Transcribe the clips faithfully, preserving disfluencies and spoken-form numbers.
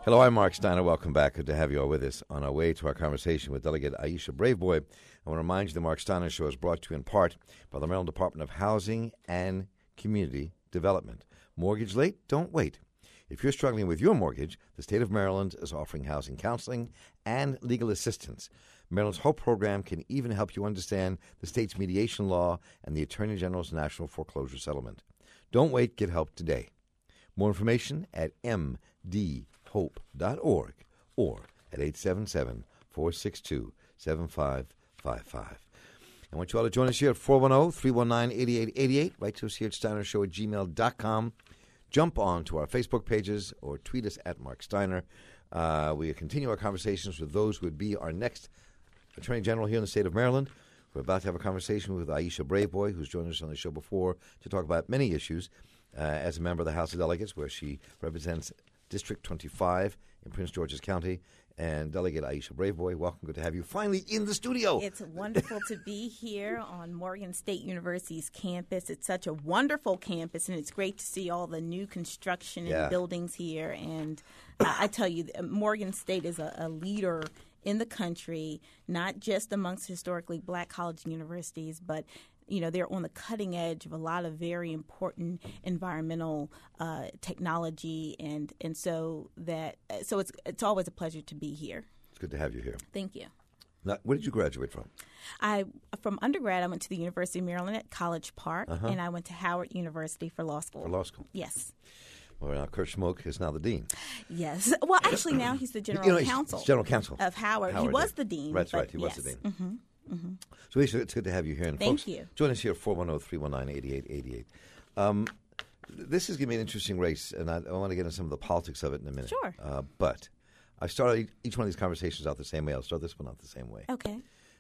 Hello, I'm Mark Steiner. Welcome back. Good to have you all with us on our way to our conversation with Delegate Aisha Braveboy. I want to remind you the Mark Steiner Show is brought to you in part by the Maryland Department of Housing and Community Development. Mortgage late? Don't wait. If you're struggling with your mortgage, the state of Maryland is offering housing counseling and legal assistance. Maryland's HOPE program can even help you understand the state's mediation law and the Attorney General's National Foreclosure Settlement. Don't wait. Get help today. More information at m d hope dot org or at eight seven seven, four six two, seven five five five. I want you all to join us here at four one zero, three one nine, eight eight eight eight. Write to us here at steiner show at gmail dot com. Jump on to our Facebook pages or tweet us at Mark Steiner. Uh, we continue our conversations with those who would be our next Attorney General here in the state of Maryland. We're about to have a conversation with Aisha Braveboy, who's joined us on the show before, to talk about many issues uh, as a member of the House of Delegates, where she represents District twenty-five in Prince George's County. And Delegate Aisha Braveboy, welcome. Good to have you finally in the studio. It's wonderful to be here on Morgan State University's campus. It's such a wonderful campus, and it's great to see all the new construction Yeah. and buildings here. And I, I tell you, Morgan State is a, a leader in the country, not just amongst historically black colleges and universities, but you know, they're on the cutting edge of a lot of very important environmental uh, technology, and and so that so it's it's always a pleasure to be here. It's good to have you here. Thank you. Now, where did you graduate from? I from undergrad, I went to the University of Maryland at College Park, Uh-huh. and I went to Howard University for law school. For law school. Yes. Well, now Kurt Schmoke is now the dean. Yes. Well, actually, now he's the general You know, he's counsel. general counsel of Howard. Howard, he was yeah. the dean. That's but right. He was yes. the dean. Mm-hmm. Mm-hmm. So, Aisha, it's good to have you here. And Thank folks, you. Join us here at four one zero, three one nine, eight eight eight eight. Um, this is going to be an interesting race, and I, I want to get into some of the politics of it in a minute. Sure. Uh, but I started each one of these conversations out the same way. I'll start this one out the same way. Okay.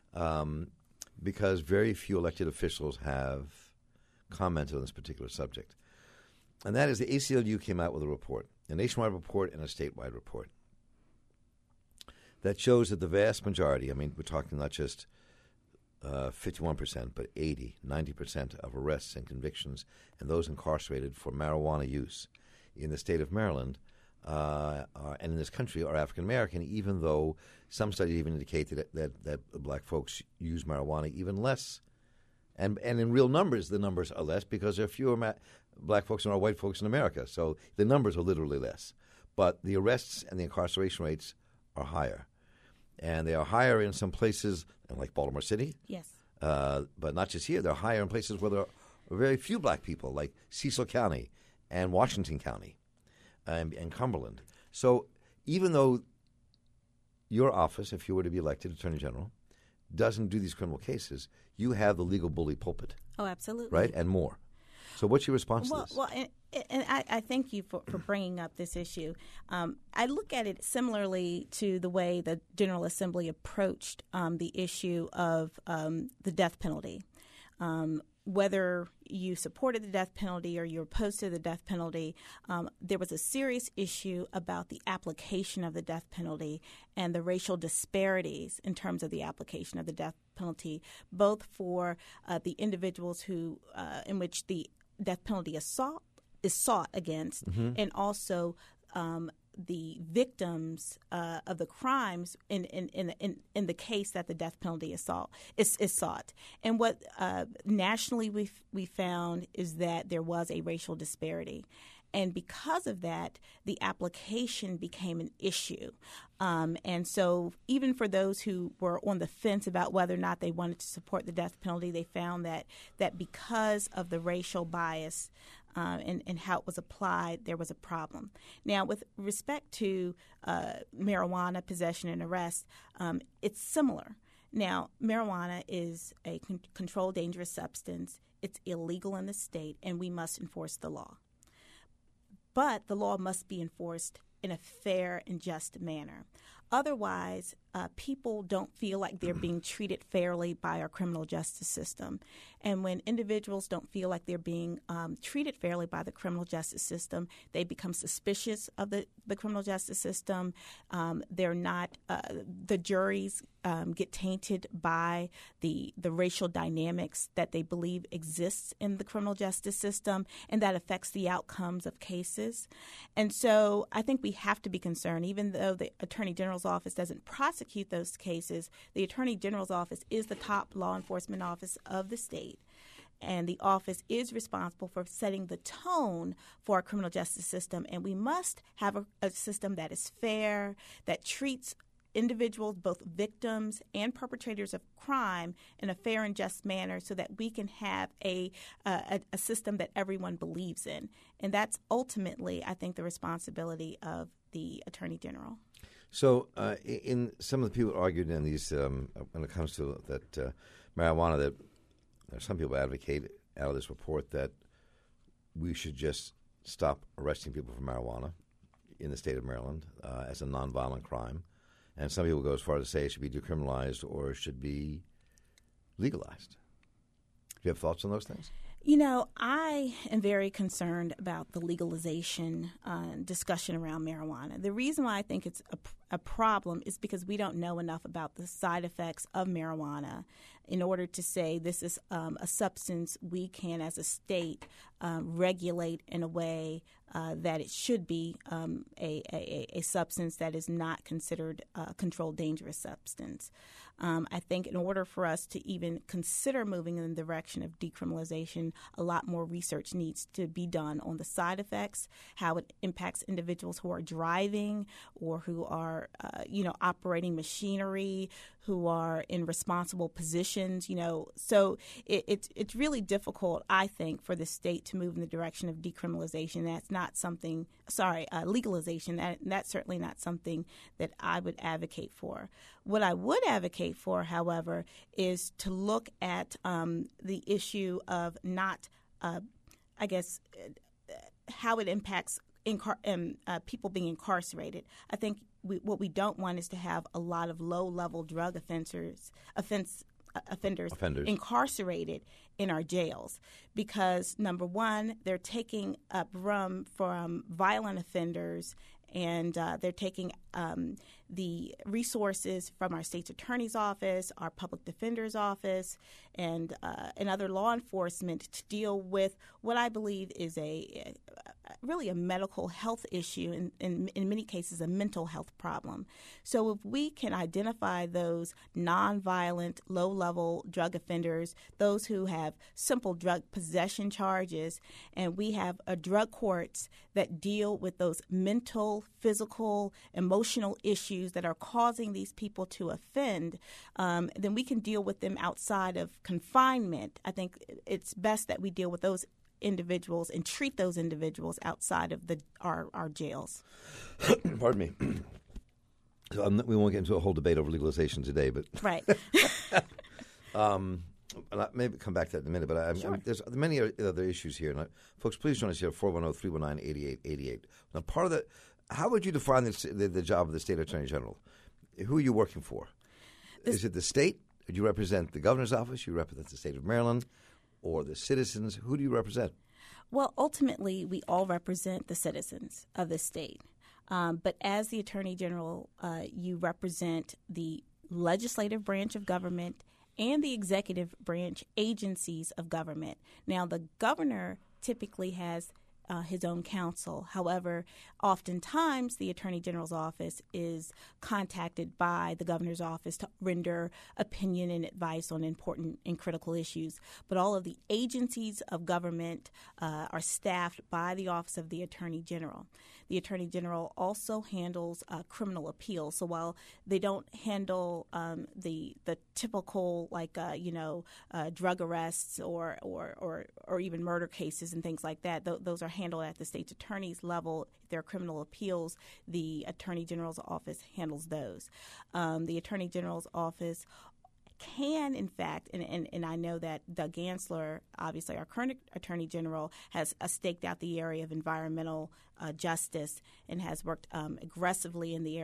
Um, because very few elected officials have commented on this particular subject. And that is the A C L U came out with a report, a nationwide report and a statewide report, that shows that the vast majority, I mean, we're talking not just uh, fifty-one percent, but eighty, ninety percent of arrests and convictions and those incarcerated for marijuana use in the state of Maryland uh, are, and in this country are African American, even though some studies even indicate that, that, that black folks use marijuana even less. And and in real numbers, the numbers are less because there are fewer ma- black folks than there are white folks in America. So the numbers are literally less. But the arrests and the incarceration rates are higher. And they are higher in some places, like Baltimore City. Yes. Uh, but not just here. They're higher in places where there are very few black people, like Cecil County and Washington County and, and Cumberland. So even though your office, if you were to be elected Attorney General, doesn't do these criminal cases, you have the legal bully pulpit. Oh, absolutely. Right? And more. So what's your response well, to this? Well, and, and I, I thank you for, for bringing up this issue. Um, I look at it similarly to the way the General Assembly approached um, the issue of um, the death penalty. Um, whether you supported the death penalty or you're opposed to the death penalty, um, there was a serious issue about the application of the death penalty and the racial disparities in terms of the application of the death penalty, both for uh, the individuals who, uh, in which the death penalty is sought, is sought against, mm-hmm. and also um, the victims uh, of the crimes in in, in in in the case that the death penalty is sought. Is, is sought. And what uh, nationally we we found is that there was a racial disparity. And because of that, the application became an issue. Um, and so even for those who were on the fence about whether or not they wanted to support the death penalty, they found that that because of the racial bias uh, and, and how it was applied, there was a problem. Now, with respect to uh, marijuana possession and arrest, um, it's similar. Now, marijuana is a con- controlled dangerous substance. It's illegal in the state, and we must enforce the law. But the law must be enforced in a fair and just manner. Otherwise, uh, people don't feel like they're being treated fairly by our criminal justice system. And when individuals don't feel like they're being um, treated fairly by the criminal justice system, they become suspicious of the, the criminal justice system. Um, they're not, uh, the juries um, get tainted by the the racial dynamics that they believe exists in the criminal justice system, and that affects the outcomes of cases. And so I think we have to be concerned, even though the Attorney General's office doesn't prosecute those cases, the Attorney General's office is the top law enforcement office of the state. And the office is responsible for setting the tone for our criminal justice system. And we must have a, a system that is fair, that treats individuals, both victims and perpetrators of crime, in a fair and just manner so that we can have a, a, a system that everyone believes in. And that's ultimately, I think, the responsibility of the Attorney General. So uh, in some of the people argued in these, um, when it comes to that uh, marijuana, that some people advocate out of this report that we should just stop arresting people for marijuana in the state of Maryland uh, as a nonviolent crime. And some people go as far as to say it should be decriminalized or it should be legalized. Do you have thoughts on those things? You know, I am very concerned about the legalization uh, discussion around marijuana. The reason why I think it's a, a problem is because we don't know enough about the side effects of marijuana in order to say this is um, a substance we can, as a state, um, regulate in a way uh, that it should be um, a, a, a substance that is not considered a controlled dangerous substance. Um, I think in order for us to even consider moving in the direction of decriminalization, a lot more research needs to be done on the side effects, how it impacts individuals who are driving or who are, uh, you know, operating machinery, who are in responsible positions, you know. So it, it's it's really difficult, I think, for the state to move in the direction of decriminalization. That's not something, sorry, uh, legalization. That, that's certainly not something that I would advocate for. What I would advocate for, however, is to look at um, the issue of not, uh, I guess, uh, how it impacts incar- um, uh, people being incarcerated. I think we, what we don't want is to have a lot of low-level drug offenders, offense, uh, offenders, offenders incarcerated in our jails because, number one, they're taking up room from violent offenders, and uh, they're taking um, the resources from our state's attorney's office, our public defender's office, and uh, and other law enforcement to deal with what I believe is a, a really a medical health issue, and in, in many cases a mental health problem. So if we can identify those nonviolent, low-level drug offenders, those who have simple drug possession charges, and we have a drug courts that deal with those mental, physical, emotional issues that are causing these people to offend, um, then we can deal with them outside of confinement. I think it's best that we deal with those individuals and treat those individuals outside of the our, our jails. Pardon me. So I'm, we won't get into a whole debate over legalization today, but right. um, and I maybe come back to that in a minute. But I, sure. I, there's many other issues here, and I, folks, please join us here four one zero, three one nine, eight eight eight eight. Now, part of the how would you define the, the, the job of the state attorney general? Who are you working for? This, Is it the state? Do you represent the governor's office? You represent the state of Maryland, or the citizens? Who do you represent? Well, ultimately, we all represent the citizens of the state. Um, but as the Attorney General, uh, you represent the legislative branch of government and the executive branch agencies of government. Now, the governor typically has uh, his own counsel. However, oftentimes the Attorney General's office is contacted by the governor's office to render opinion and advice on important and critical issues. But all of the agencies of government uh, are staffed by the Office of the Attorney General. The Attorney General also handles uh, criminal appeals. So while they don't handle um, the the typical, like uh, you know, uh, drug arrests or, or or or even murder cases and things like that, th- those are handled at the state's attorney's level. If there are criminal appeals, the Attorney General's office handles those. Um, the Attorney General's office can, in fact, and, and, and I know that Doug Gansler, obviously our current Attorney General, has uh, staked out the area of environmental uh, justice and has worked um, aggressively in the area of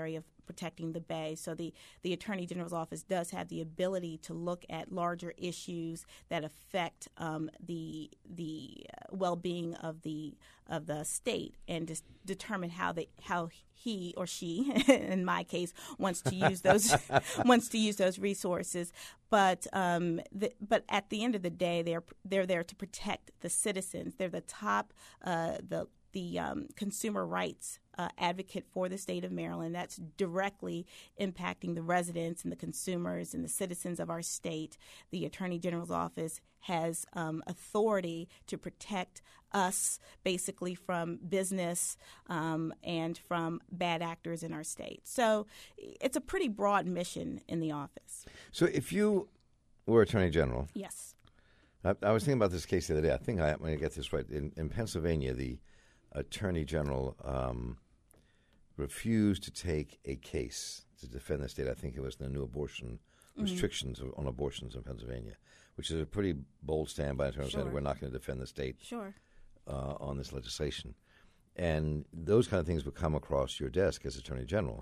protecting the Bay. So the, the Attorney General's office does have the ability to look at larger issues that affect um, the the well-being of the of the state and just determine how they how he or she, in my case, wants to use those wants to use those resources. But um, the, but at the end of the day, they're they're there to protect the citizens. They're the top uh, the the um, consumer rights uh, advocate for the state of Maryland. That's directly impacting the residents and the consumers and the citizens of our state. The Attorney General's office has um, authority to protect us basically from business um, and from bad actors in our state. So it's a pretty broad mission in the office. So if you were Attorney General. Yes. I, I was thinking about this case the other day. I think I, I'm going to get this right. In, in Pennsylvania, the Attorney General um, refused to take a case to defend the state. I think it was the new abortion mm-hmm. restrictions on abortions in Pennsylvania, which is a pretty bold stand by Attorney General. We're not going to defend the state sure. uh, on this legislation. And those kind of things would come across your desk as Attorney General.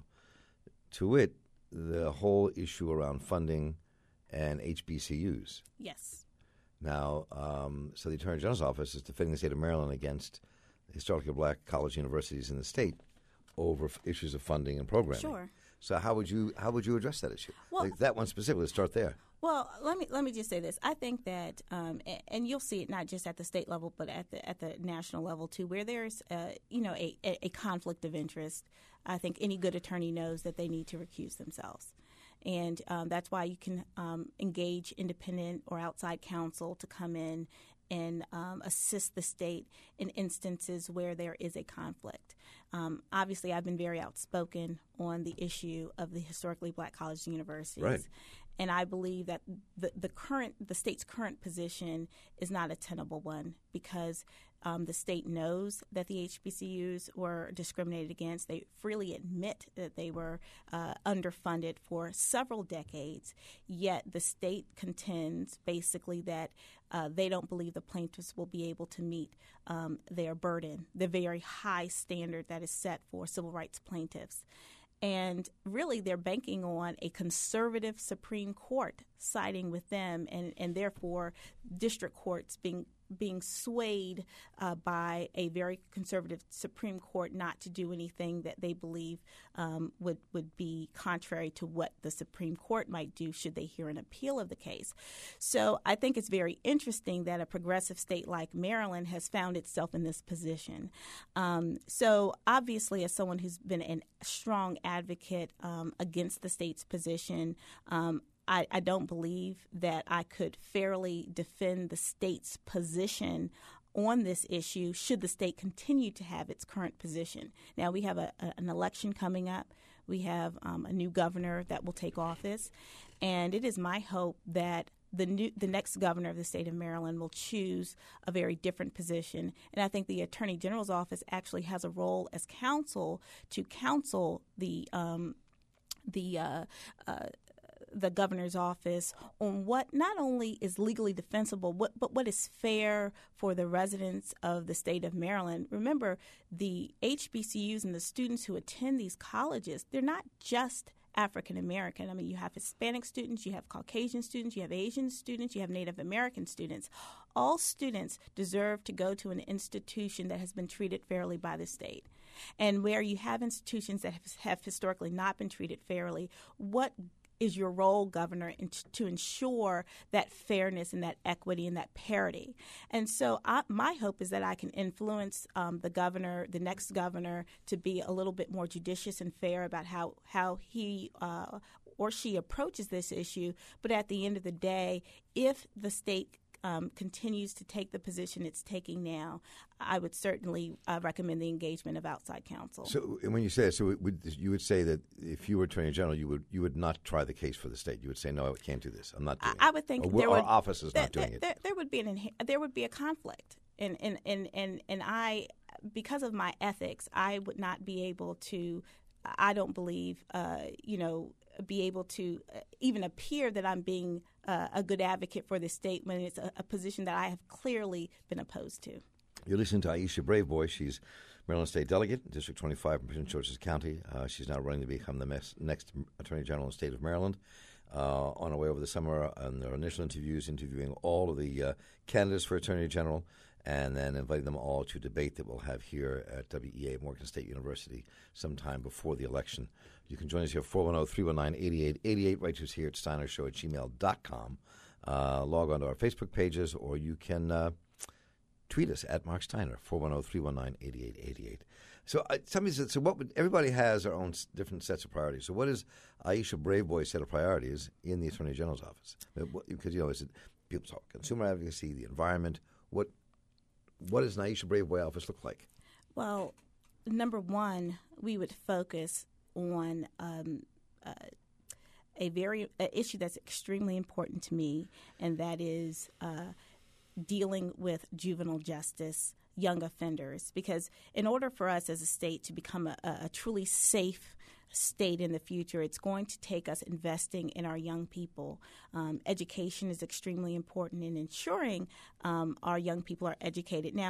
To wit, the whole issue around funding and H B C Us. Yes. Now, um, so the Attorney General's office is defending the state of Maryland against historically black college universities in the state over f- issues of funding and programming. Sure. So how would you how would you address that issue? Well, like that one specifically. Let's start there. Well, let me let me just say this. I think that, um, and, and you'll see it not just at the state level, but at the at the national level too, where there's uh, you know a, a, a conflict of interest. I think any good attorney knows that they need to recuse themselves. And um, that's why you can um, engage independent or outside counsel to come in and um, assist the state in instances where there is a conflict. Um, obviously, I've been very outspoken on the issue of the historically black colleges and universities. Right. And I believe that the, the current, the state's current position is not a tenable one because um, the state knows that the H B C Us were discriminated against. They freely admit that they were uh, underfunded for several decades, yet the state contends basically that uh, they don't believe the plaintiffs will be able to meet um, their burden, the very high standard that is set for civil rights plaintiffs. And really, they're banking on a conservative Supreme Court siding with them, and, and therefore district courts being being swayed uh, by a very conservative Supreme Court not to do anything that they believe um, would, would be contrary to what the Supreme Court might do should they hear an appeal of the case. So I think it's very interesting that a progressive state like Maryland has found itself in this position. Um, so obviously, as someone who's been a strong advocate um, against the state's position, um, I, I don't believe that I could fairly defend the state's position on this issue should the state continue to have its current position. Now, we have a, a, an election coming up. We have um, a new governor that will take office. And it is my hope that the new, the next governor of the state of Maryland will choose a very different position. And I think the Attorney General's office actually has a role as counsel to counsel the um, the uh, uh, the governor's office on what not only is legally defensible, what, but what is fair for the residents of the state of Maryland. Remember, the H B C Us and the students who attend these colleges, they're not just African American. I mean, you have Hispanic students, you have Caucasian students, you have Asian students, you have Native American students. All students deserve to go to an institution that has been treated fairly by the state. And where you have institutions that have, have historically not been treated fairly, what is your role, Governor, in t- to ensure that fairness and that equity and that parity? And so I, my hope is that I can influence um, the governor, the next governor, to be a little bit more judicious and fair about how, how he uh, or she approaches this issue. But at the end of the day, if the state Um, continues to take the position it's taking now, I would certainly uh, recommend the engagement of outside counsel. So, and when you say that, so it would, you would say that if you were Attorney General, you would you would not try the case for the state. You would say, no, I can't do this. I'm not doing I, it. I would think or, there our would, office is there, not doing there, it. There, there would be an inha- there would be a conflict, and and, and, and and I, because of my ethics, I would not be able to. I don't believe, uh, you know, be able to even appear that I'm being uh, a good advocate for the state when it's a, a position that I have clearly been opposed to. You're listening to Aisha Braveboy. She's Maryland State Delegate, District twenty-five from Prince George's County. Uh, she's now running to become the mes- next Attorney General in the state of Maryland. Uh, on her way over the summer, on their initial interviews, interviewing all of the uh, candidates for Attorney General, and then inviting them all to a debate that we'll have here at W E A, Morgan State University, sometime before the election. You can join us here, four one zero, three one nine, eight eight eight eight. Write to us here at steiner show at gmail dot com. Uh, log on to our Facebook pages, or you can uh, tweet us at Mark Steiner, four one zero, three one nine, eight eight eight eight. So uh, somebody said, so what would, everybody has their own s- different sets of priorities. So what is Aisha Braveboy's set of priorities in the Attorney General's office? Because, you know, is it people talk consumer advocacy, the environment? What what does an Aisha Braveboy office look like? Well, number one, we would focus on um, uh, a very uh, issue that's extremely important to me, and that is uh, dealing with juvenile justice, young offenders, because in order for us as a state to become a, a truly safe state in the future, it's going to take us investing in our young people. Um, education is extremely important in ensuring um, our young people are educated. Now,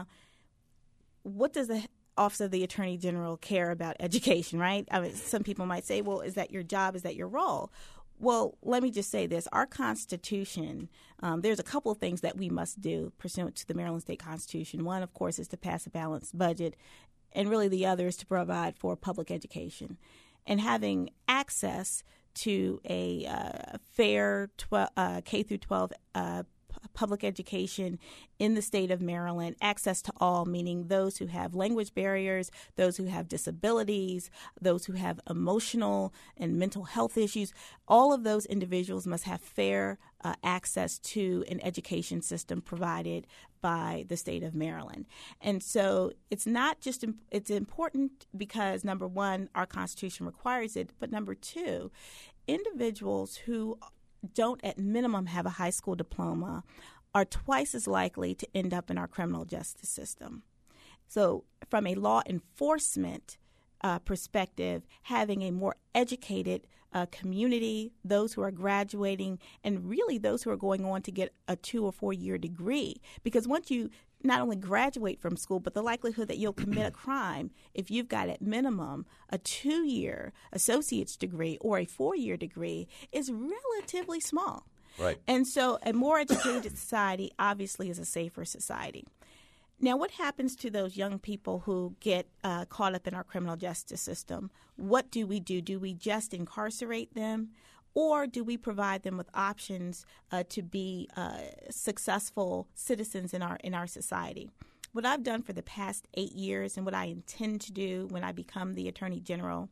what does the Office of the Attorney General care about education, right? I mean, some people might say, well, is that your job? Is that your role? Well, let me just say this. Our Constitution, um, there's a couple of things that we must do pursuant to the Maryland State Constitution. One, of course, is to pass a balanced budget, and really the other is to provide for public education. And having access to a uh, fair tw- uh, K through twelve uh, public education in the state of Maryland, access to all, meaning those who have language barriers, those who have disabilities, those who have emotional and mental health issues. All of those individuals must have fair uh, access to an education system provided by the state of Maryland. And so it's not just, imp- it's important because, number one, our Constitution requires it, but number two, individuals who don't at minimum have a high school diploma are twice as likely to end up in our criminal justice system. So from a law enforcement uh, perspective, having a more educated uh, community, those who are graduating, and really those who are going on to get a two or four year degree, because once you not only graduate from school, but the likelihood that you'll commit a crime if you've got at minimum a two-year associate's degree or a four-year degree is relatively small. Right. And so a more educated society obviously is a safer society. Now, what happens to those young people who get uh, caught up in our criminal justice system? What do we do? Do we just incarcerate them? Or do we provide them with options uh, to be uh, successful citizens in our in our society? What I've done for the past eight years and what I intend to do when I become the Attorney General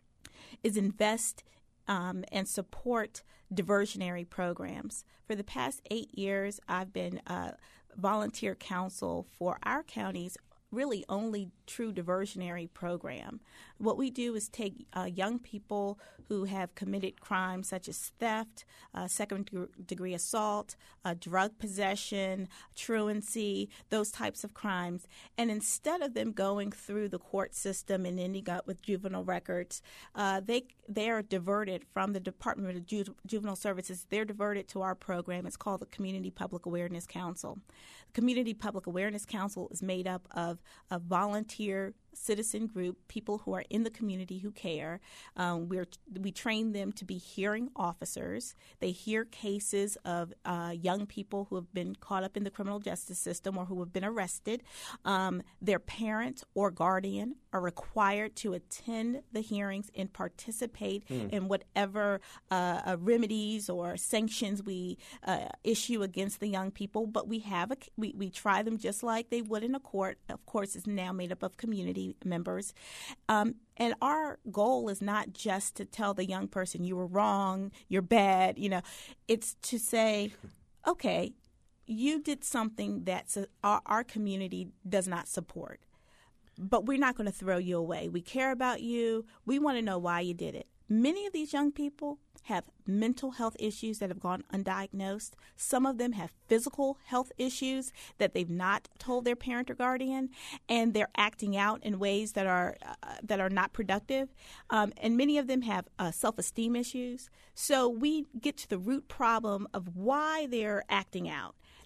is invest um, and support diversionary programs. For the past eight years, I've been uh, volunteer counsel for our county's really only true diversionary program. What we do is take uh, young people who have committed crimes such as theft, uh, second-degree assault, uh, drug possession, truancy, those types of crimes, and instead of them going through the court system and ending up with juvenile records, uh, they they are diverted from the Department of Ju- Juvenile Services. They're diverted to our program. It's called the Community Public Awareness Council. The Community Public Awareness Council is made up of a volunteer citizen group, people who are in the community who care. Um, we're, we train them to be hearing officers. They hear cases of uh, young people who have been caught up in the criminal justice system or who have been arrested. Um, their parent or guardian are required to attend the hearings and participate mm. in whatever uh, uh, remedies or sanctions we uh, issue against the young people. But we have a, we, we try them just like they would in a court. Of course, it's now made up of community members. Um, and our goal is not just to tell the young person you were wrong, you're bad, you know. It's to say, okay, you did something that our, our community does not support, but we're not going to throw you away. We care about you. We want to know why you did it. Many of these young people have mental health issues that have gone undiagnosed. Some of them have physical health issues that they've not told their parent or guardian, and they're acting out in ways that are uh, that are not productive. Um, and many of them have uh, self-esteem issues. So we get to the root problem of why they're acting out.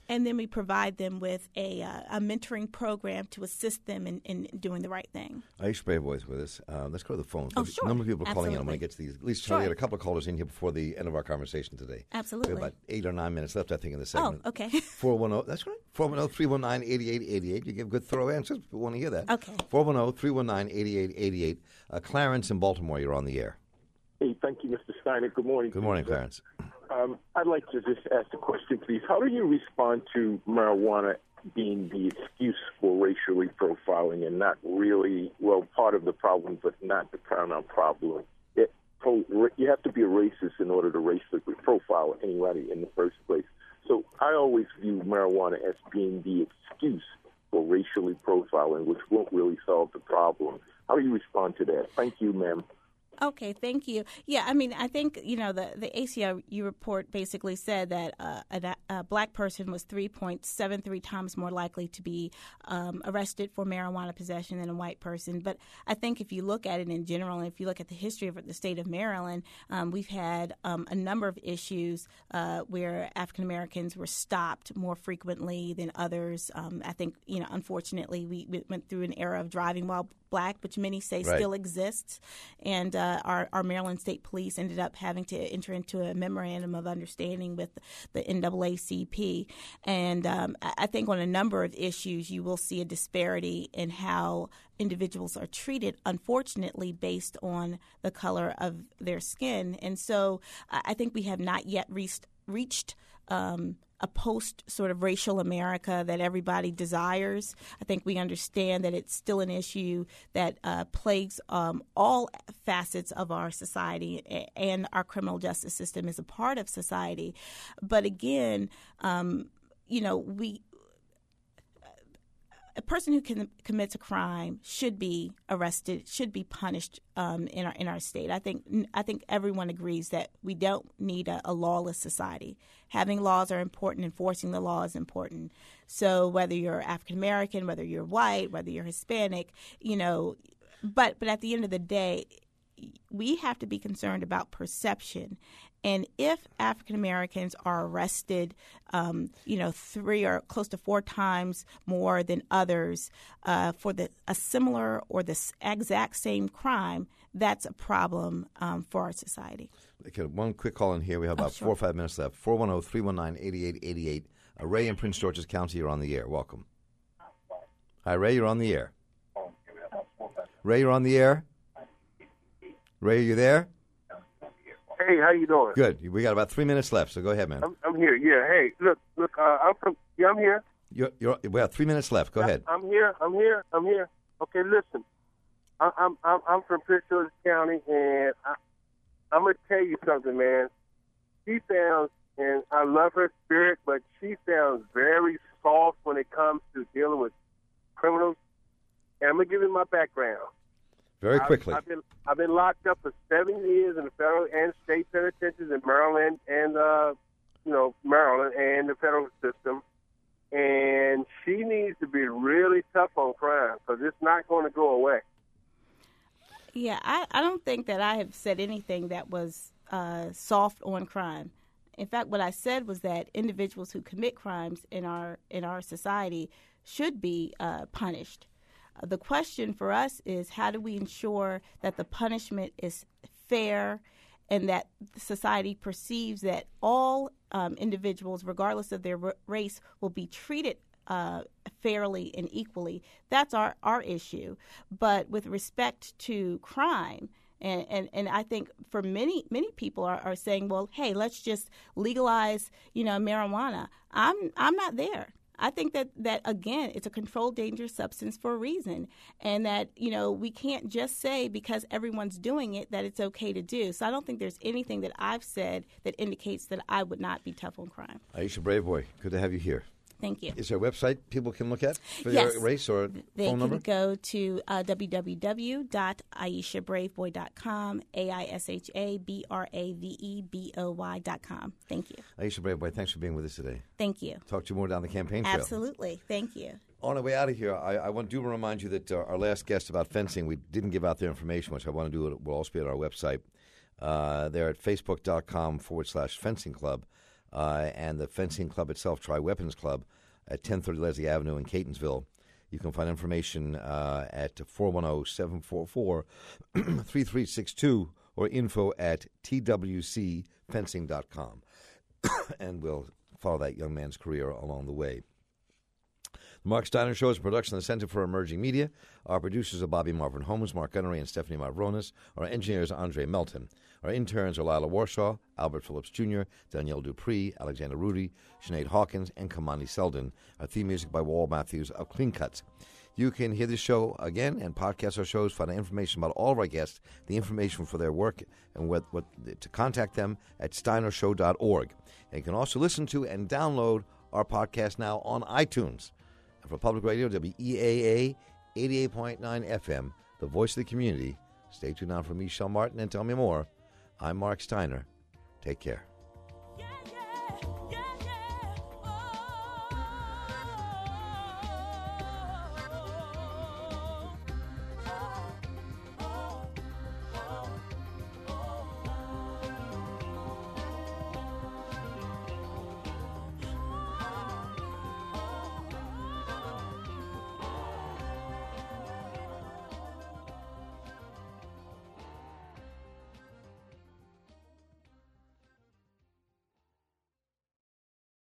And then we provide them with a, uh, a mentoring program to assist them in, in doing the right thing. Aisha Braveboy is with us. Uh, let's go to the phones. Oh, sure. A number of people are calling in. Absolutely. I'm going to get to these. At least Sure. try to get a couple of callers in here before the end of our conversation today. Absolutely. We have about eight or nine minutes left, I think, in the segment. Oh, okay. four one zero, that's right. four one zero, three one nine, eight eight eight eight. You give good, thorough answers. People want to hear that. Okay. four one zero, three one nine, eight eight eight eight. Uh, Clarence in Baltimore, you're on the air. Hey, thank you, Mister Steiner. Good morning. Good morning, Clarence. Um, I'd like to just ask a question, please. How do you respond to marijuana being the excuse for racially profiling and not really, well, part of the problem, but not the paramount problem? It, you have to be a racist in order to racially profile anybody in the first place. So I always view marijuana as being the excuse for racially profiling, which won't really solve the problem. How do you respond to that? Thank you, ma'am. Okay, thank you. Yeah, I mean, I think, you know, the, the A C L U report basically said that uh, a, a black person was three point seven three times more likely to be um, arrested for marijuana possession than a white person. But I think if you look at it in general, and if you look at the history of the state of Maryland, um, we've had um, a number of issues uh, where African Americans were stopped more frequently than others. Um, I think, you know, unfortunately, we, we went through an era of driving while black, which many say Right. still exists. And uh, our, our Maryland State Police ended up having to enter into a memorandum of understanding with the N double A C P. And um, I think on a number of issues, you will see a disparity in how individuals are treated, unfortunately, based on the color of their skin. And so I think we have not yet reached, reached um, a post sort of racial America that everybody desires. I think we understand that it's still an issue that uh, plagues um, all facets of our society, and our criminal justice system is a part of society. But again, um, you know, we a person who can, commits a crime should be arrested, should be punished um, in our in our state. I think I think everyone agrees that we don't need a, a lawless society. Having laws are important. Enforcing the law is important. So whether you're African American, whether you're white, whether you're Hispanic, you know, but but at the end of the day, we have to be concerned about perception. And if African Americans are arrested, um, you know, three or close to four times more than others uh, for the a similar or the exact same crime, that's a problem um, for our society. Okay, one quick call in here. We have about oh, sure. four or five minutes left. four one zero, three one nine, eight eight eight eight. Uh, Ray in Prince George's County, you're on the air. Welcome. Hi, Ray, you're on the air. Ray, you're on the air. Ray, are you there? Hey, how you doing? Good. We got about three minutes left, so go ahead, man. I'm, I'm here. Yeah. Hey, look, look. Uh, I'm from. Yeah, I'm here. You're, you're. We have three minutes left. Go I'm, ahead. I'm here. I'm here. I'm here. Okay, listen. I, I'm I'm I'm from Prince George's County, and I, I'm gonna tell you something, man. She sounds, and I love her spirit, but she sounds very soft when it comes to dealing with criminals. And I'm gonna give you my background. Very quickly. I've, I've been I've been locked up for seven years in the federal and state penitentiaries in Maryland and uh, you know Maryland and the federal system. And she needs to be really tough on crime because it's not going to go away. Yeah, I, I don't think that I have said anything that was uh, soft on crime. In fact, what I said was that individuals who commit crimes in our in our society should be uh, punished. The question for us is, how do we ensure that the punishment is fair and that society perceives that all um, individuals, regardless of their r- race, will be treated uh, fairly and equally? That's our, our issue. But with respect to crime, and, and, and I think for many many people are, are saying, well, hey, let's just legalize, you know, marijuana. I'm I'm not there. I think that, that, again, it's a controlled dangerous substance for a reason, and that, you know, we can't just say because everyone's doing it that it's okay to do. So I don't think there's anything that I've said that indicates that I would not be tough on crime. Aisha Braveboy, good to have you here. Thank you. Is there a website people can look at for yes. your race or they phone number? They can go to uh, w w w dot aisha braveboy dot com, A I S H A B R A V E B O Y dot com. Thank you. Aisha Braveboy, thanks for being with us today. Thank you. Talk to you more down the campaign trail. Absolutely. Thank you. On our way out of here, I, I want to remind you that uh, our last guest about fencing, we didn't give out their information, which I want to do. We'll also be at our website. Uh, they're at facebook dot com forward slash fencing club. uh, and the fencing club itself, Tri-Weapons Club, at ten thirty Leslie Avenue in Catonsville. You can find information uh, at four one zero, seven four four, three three six two or info at t w c fencing dot com. And we'll follow that young man's career along the way. The Mark Steiner Show is a production of the Center for Emerging Media. Our producers are Bobby Marvin Holmes, Mark Gunnery, and Stephanie Mavronis. Our engineers are Andre Melton. Our interns are Lila Warshaw, Albert Phillips Junior, Danielle Dupree, Alexander Rudy, Sinead Hawkins, and Kamani Selden. Our theme music by Wall Matthews of Clean Cuts. You can hear this show again and podcast our shows, find out information about all of our guests, the information for their work, and what, what to contact them at steiner show dot org. And you can also listen to and download our podcast now on iTunes. And for Public Radio, W E A A eighty-eight point nine F M, the voice of the community. Stay tuned now for Michelle Martin and Tell Me More. I'm Mark Steiner. Take care.